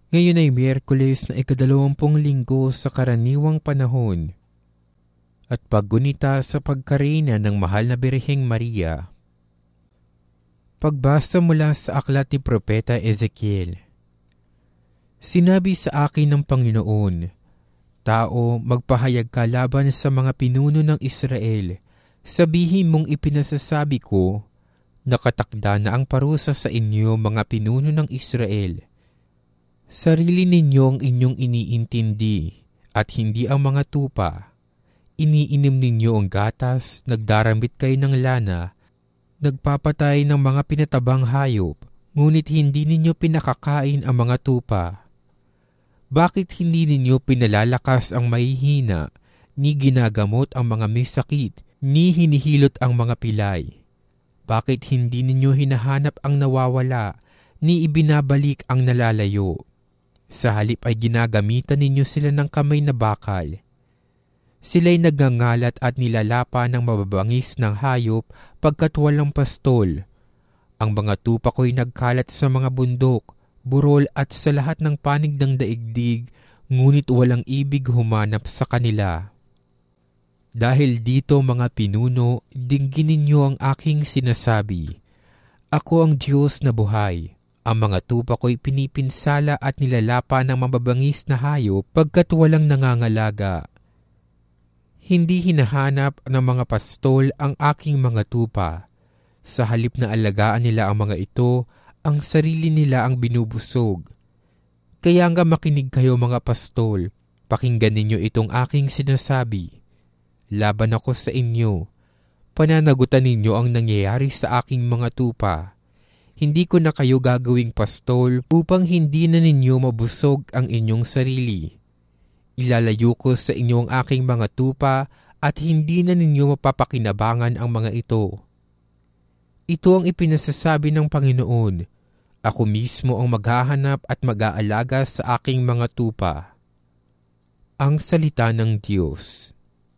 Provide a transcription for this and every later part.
Ngayon ay Miyerkules na 20 linggo sa karaniwang panahon at paggunita sa pagkarina ng mahal na Birheng Maria. Pagbasa mula sa aklat ni Propeta Ezekiel. Sinabi sa akin ng Panginoon, "Tao, magpahayag ka laban sa mga pinuno ng Israel. Sabihin mong ipinasasabi ko, nakatakda na ang parusa sa inyo mga pinuno ng Israel. Sarili ninyo ang inyong iniintindi at hindi ang mga tupa. Iniinom ninyo ang gatas, nagdaramit kayo ng lana, nagpapatay ng mga pinatabang hayop, ngunit hindi ninyo pinakakain ang mga tupa. Bakit hindi ninyo pinalalakas ang mahihina, ni ginagamot ang mga may sakit, ni hinihilot ang mga pilay? Bakit hindi ninyo hinahanap ang nawawala, ni ibinabalik ang nalalayo? Sa halip ay ginagamitan ninyo sila ng kamay na bakal. Sila'y nagngangalat at nilalapa ng mababangis ng hayop pagkat walang pastol. Ang mga tupa ko'y nagkalat sa mga bundok, burol at sa lahat ng panig ng daigdig, ngunit walang ibig humanap sa kanila. Dahil dito mga pinuno, dinggin ninyo ang aking sinasabi. Ako ang Diyos na buhay. Ang mga tupa ko'y pinipinsala at nilalapa ng mababangis na hayop pagkat walang nangangalaga. Hindi hinahanap ng mga pastol ang aking mga tupa. Sa halip na alagaan nila ang mga ito, ang sarili nila ang binubusog. Kaya nga makinig kayo mga pastol, pakinggan ninyo itong aking sinasabi. Laban ako sa inyo. Pananagutan ninyo ang nangyayari sa aking mga tupa. Hindi ko na kayo gagawing pastol upang hindi na ninyo mabusog ang inyong sarili. Ilalayo ko sa inyo ang aking mga tupa at hindi na ninyo mapapakinabangan ang mga ito. Ito ang ipinasasabi ng Panginoon. Ako mismo ang maghahanap at mag-aalaga sa aking mga tupa. Ang salita ng Diyos.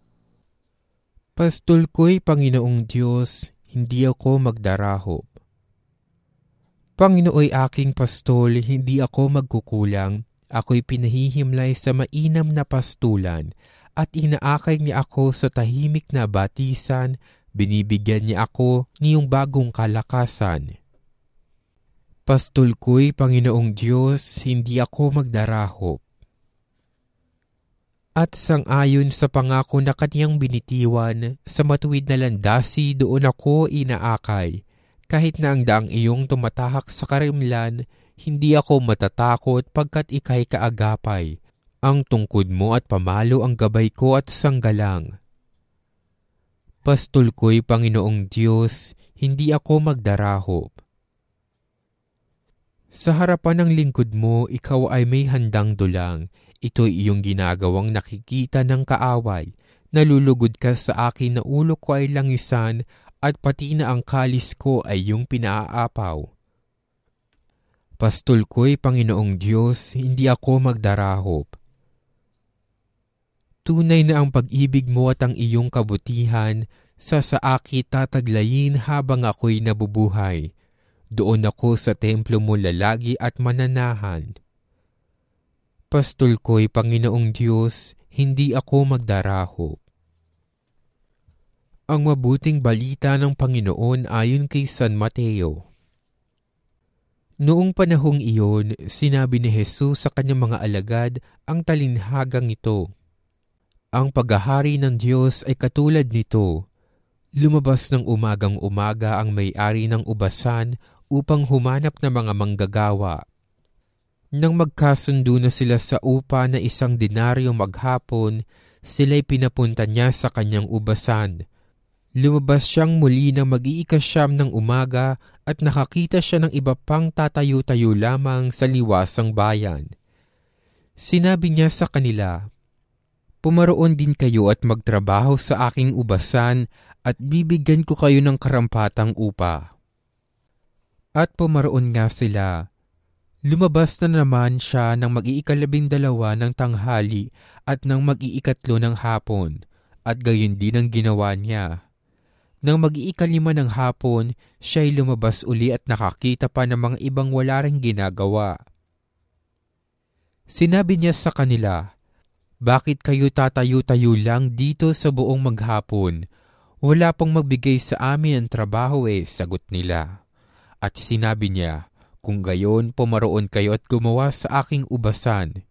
Pastol ko'y Panginoong Diyos, hindi ako magdarahop. Panginooy aking pastol, hindi ako magkukulang. Ako'y pinahihimlay sa mainam na pastulan at inaakay niya ako sa tahimik na batisan, binibigyan niya ako niyong bagong kalakasan. Pastol ko'y Panginoong Diyos, hindi ako magdarahop. At sang-ayon sa pangako na kaniyang binitiwan, sa matuwid na landasi doon ako inaakay. Kahit na ang daang iyong tumatahak sa karimlan, hindi ako matatakot pagkat ika'y kaagapay. Ang tungkod mo at pamalo ang gabay ko at sanggalang. Pastol ko'y Panginoong Diyos, hindi ako magdarahop. Sa harapan ng lingkod mo, ikaw ay may handang dulang. Ito'y iyong ginagawang nakikita ng kaaway. Nalulugod ka sa akin na ulo ko ay langisan at pati na ang kalis ko ay iyong pinaapaw. Pastol ko'y Panginoong Diyos, hindi ako magdarahop. Tunay na ang pag-ibig mo at ang iyong kabutihan sa saakit tataglayin habang ako'y nabubuhay. Doon ako sa templo mo lalagi at mananahan. Pastol ko'y Panginoong Diyos, hindi ako magdarahop. Ang mabuting balita ng Panginoon ayon kay San Mateo. Noong panahong iyon, sinabi ni Jesus sa kanyang mga alagad ang talinhagang ito. Ang paghahari ng Diyos ay katulad nito. Lumabas ng umagang-umaga ang may-ari ng ubasan upang humanap ng mga manggagawa. Nang magkasundo na sila sa upa na 1 denaryo maghapon, sila'y pinapunta niya sa kanyang ubasan. Lumabas siyang muli ng mag-iikasyam ng umaga at nakakita siya ng iba pang tatayo-tayo lamang sa liwasang bayan. Sinabi niya sa kanila, "Pumaroon din kayo at magtrabaho sa aking ubasan at bibigyan ko kayo ng karampatang upa." At pumaroon nga sila. Lumabas na naman siya ng mag-12 ng tanghali at ng mag-13 ng hapon, at gayon din ang ginawa niya. Nang mag-5 ng hapon, siya'y lumabas uli at nakakita pa ng mga ibang wala ring ginagawa. Sinabi niya sa kanila, "Bakit kayo tatayo-tayo lang dito sa buong maghapon? Wala pong magbigay sa amin ng trabaho sagot nila. At sinabi niya, "Kung gayon, pumaroon kayo at gumawa sa aking ubasan."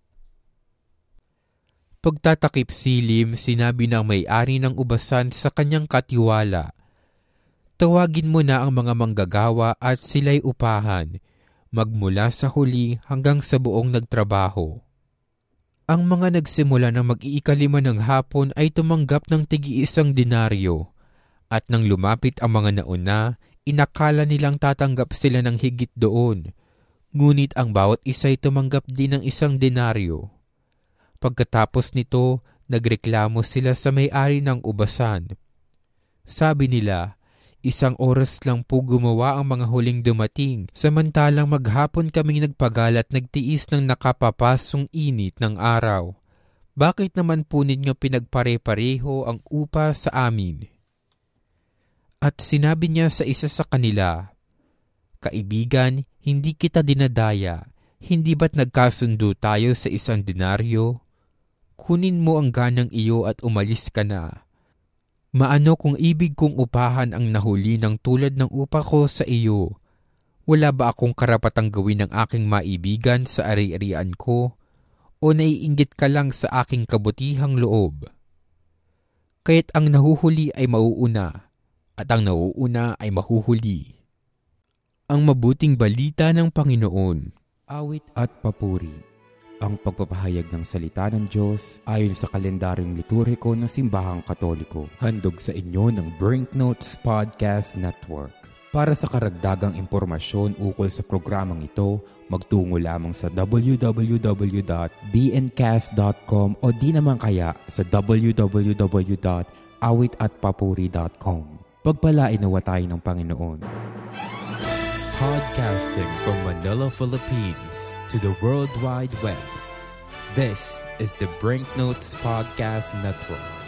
Pagtatakip silim, sinabi ng may-ari ng ubasan sa kanyang katiwala, "Tawagin mo na ang mga manggagawa at sila'y upahan, magmula sa huli hanggang sa buong nagtrabaho." Ang mga nagsimula ng mag-iikalima ng hapon ay tumanggap ng tig-1 denaryo, at nang lumapit ang mga nauna, inakala nilang tatanggap sila ng higit doon, ngunit ang bawat isa'y tumanggap din ng 1 denaryo. Pagkatapos nito, nagreklamo sila sa may-ari ng ubasan. Sabi nila, 1 oras lang po gumawa ang mga huling dumating, samantalang maghapon kaming nagpagal at nagtiis ng nakapapasong init ng araw. Bakit naman po ninyo pinagpare-pareho ang upa sa amin? At sinabi niya sa isa sa kanila, "Kaibigan, hindi kita dinadaya. Hindi ba't nagkasundo tayo sa 1 denaryo? Kunin mo ang ganang iyo at umalis ka na. Maano kung ibig kong upahan ang nahuli ng tulad ng upa ko sa iyo? Wala ba akong karapatang gawin ng aking maibigan sa ari-arian ko? O naiinggit ka lang sa aking kabutihang loob? Kaya't ang nahuhuli ay mauuna, at ang nauuna ay mahuhuli." Ang mabuting balita ng Panginoon. Awit at papuri. Ang pagpapahayag ng salita ng Diyos ayon sa kalendaryong liturhiko ng Simbahang Katoliko. Handog sa inyo ng Brinknotes Podcast Network. Para sa karagdagang impormasyon ukol sa programang ito, magtungo lamang sa www.bncast.com o di naman kaya sa www.awitatpapuri.com. Pagpalain nawa tayo ng Panginoon. Podcasting from Manila, Philippines to the World Wide Web. This is the Brinknotes Podcast Network.